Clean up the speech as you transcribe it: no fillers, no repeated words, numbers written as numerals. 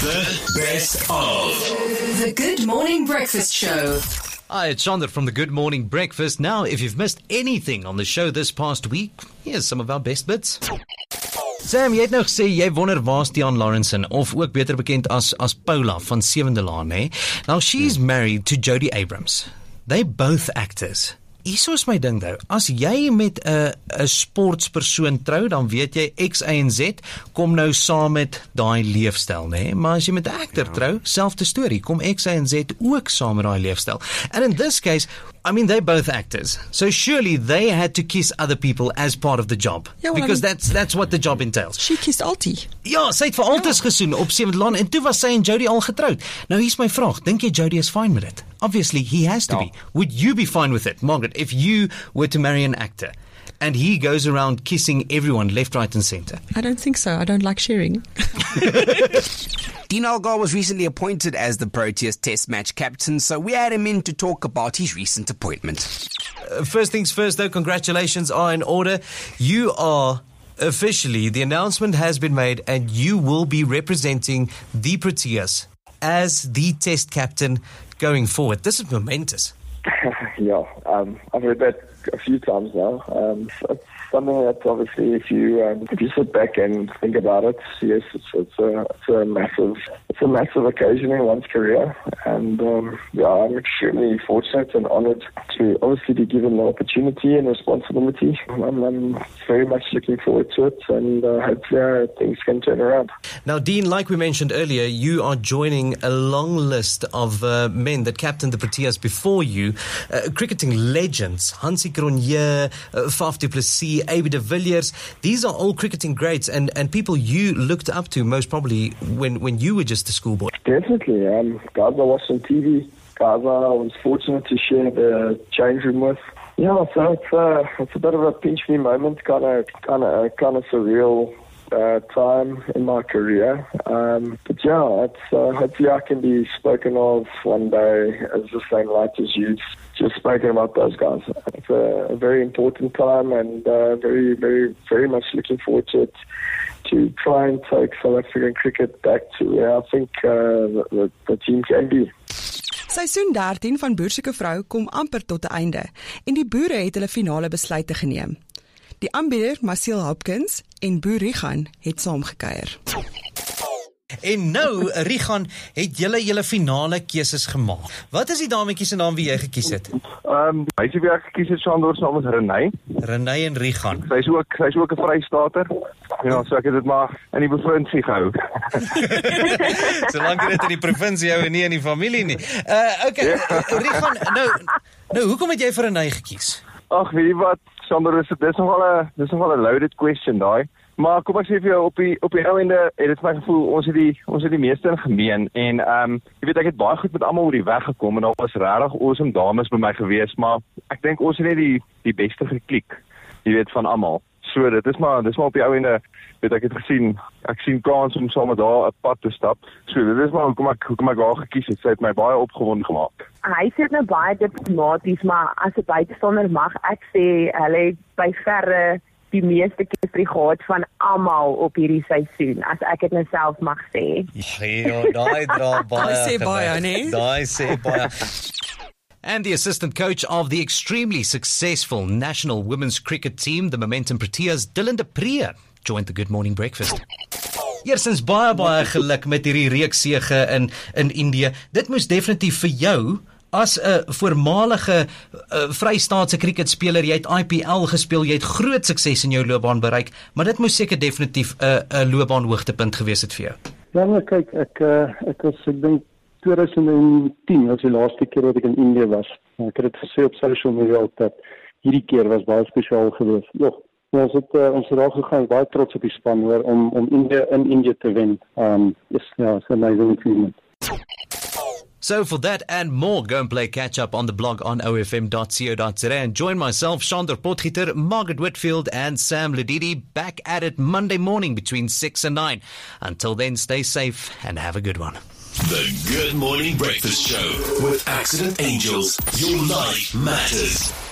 The best of The Good Morning Breakfast Show. Hi, it's Chandra from the Good Morning Breakfast. Now, if you've missed anything on the show this past week, here's some of our best bits. Sam, jy het nou gesê jy wonder waar's Dion Lawrenson, of ook beter bekend as Paula van Sewende Laan, hè? Now, she's married to Jodie Abrams. They're both actors. Hier is my ding though, as jy met 'n sportspersoon trou, dan weet jy X, Y en Z kom nou saam met daai leefstyl, né? Maar as jy met 'n actor trou, selfde storie, kom X, Y en Z ook saam met daai leefstyl. And in this case, I mean, they're both actors, so surely they had to kiss other people as part of the job, because that's what the job entails. She kissed Altie. Ja, sy het vir Altis gesoen op Sewende Laan en toe was sy en Jodie al getroud. Nou hier's my vraag, dink jy Jodie is fine with it? Obviously, he has to be. Would you be fine with it, Margaret, if you were to marry an actor and he goes around kissing everyone left, right and centre? I don't think so. I don't like sharing. Dean Algar was recently appointed as the Proteas Test match captain, so we had him in to talk about his recent appointment. First things first, though, congratulations are in order. You are officially, the announcement has been made, and you will be representing the Proteas as the Test captain going forward. This is momentous. Yeah, I've heard that a few times now. It's something that obviously, if you sit back and think about it, yes, it's a massive occasion in one's career, and I'm extremely fortunate and honoured to obviously be given the opportunity and responsibility. I'm very much looking forward to it, and hopefully things can turn around. Now, Dean, like we mentioned earlier, you are joining a long list of men that captained the Proteas before you, cricketing legends, Hansie Cronje, Faf du Plessis, A.B. de Villiers. These are all cricketing greats and people you looked up to most probably when you were just a schoolboy. Definitely. Guys I watched on TV, guys I was fortunate to share the change room with. Yeah, so it's a bit of a pinch me moment, kind of surreal time in my career. But yeah, it's hopefully I can be spoken of one day as the same light as you've just spoken about those guys. It's a very important time, and very, very, very much looking forward to it, to try and take South African cricket back to where I think the team can be. Seisoen 13 van Boer Soek 'n Vrou kom amper tot 'n einde en die boere het hulle finale besluite geneem. Die aanbieder, Marcel Hopkins en Boer Rigan het saamgekuier. En nou, Rigan, het julle finale keuses gemaak. Wat is die dametjie se naam wie jy gekies het? Meisie wie ek gekies het, Sandor, se naam is Renay. Renay en Rigan. Sy is ook 'n Vrystater. Ja, so ek het dit maar in die provinsie gehou. Solank jy dit in die provinsie hou en nie in die familie nie. Okay, Rigan, nou hoekom het jy vir Renay gekies? Ag, weet jy wat, Sandor, dis nogal 'n loaded question daai. Maar kom ek sê vir jou, op die ou ende het dit my gevoel ons het die meeste in gemeen en jy weet ek het baie goed met almal oor die weg gekom en daar was regtig awesome dames by my gewees, maar ek dink ons het net die beste geklik, jy weet, van almal. So dit is maar op die ou ende, weet ek het gesien, ek sien kans om saam met haar 'n pad te stap. So dit is maar hoekom ek haar gekies het. Sy het my baie opgewonde gemaak. Hy sê nou baie diplomaties, maar as 'n buitestander mag ek sê hulle het by verre die meeste chemistry gehad van almal op hierdie seisoen, as ek dit nou self mag sê. Ja, daai dra baie. Daai sê baie, nee? Daai sê baie. And the assistant coach of the extremely successful national women's cricket team, the Momentum Proteas, Dylan de Pree, joined the Good Morning Breakfast. Eerstens baie geluk met hierdie reeksege in Indië. Dit moes definitief vir jou as 'n voormalige Vrystaatse cricketspeler, jy het IPL gespeel, jy het groot sukses in jou loopbaan bereik, maar dit moes seker definitief 'n loopbaanhoogtepunt gewees het vir jou. Ja, maar kyk, ek dink 2010 was die laaste keer wat ek in Indië was. Ek het dit gesê op social media ook dat hierdie keer was baie spesiaal geweest. Ons het daar gegaan, baie trots op die span hoor, om in Indië te wen. It's an amazing achievement. So for that and more, go and play catch up on the blog on ofm.co.za and join myself, Chandra Potgieter, Margaret Whitfield and Sam Ledidi back at it Monday morning between 6 and 9. Until then, stay safe and have a good one. The Good Morning Breakfast Show with Accident Angels. Your life matters.